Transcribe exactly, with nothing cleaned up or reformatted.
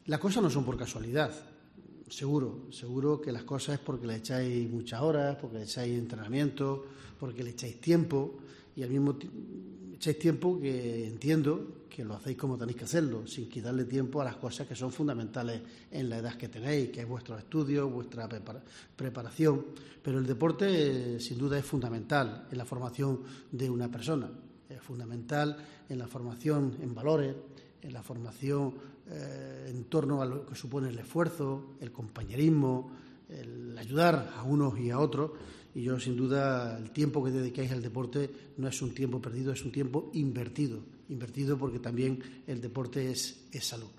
Las cosas no son por casualidad, seguro, seguro que las cosas es porque le echáis muchas horas, porque le echáis entrenamiento, porque le echáis tiempo y al mismo tiempo echáis tiempo que entiendo que lo hacéis como tenéis que hacerlo, sin quitarle tiempo a las cosas que son fundamentales en la edad que tenéis, que es vuestros estudios, vuestra prepara- preparación. Pero el deporte, eh, sin duda, es fundamental en la formación de una persona, es fundamental en la formación en valores, en la formación eh, en torno a lo que supone el esfuerzo, el compañerismo, el ayudar a unos y a otros. Y yo, sin duda, el tiempo que dedicáis al deporte no es un tiempo perdido, es un tiempo invertido. Invertido porque también el deporte es, es salud.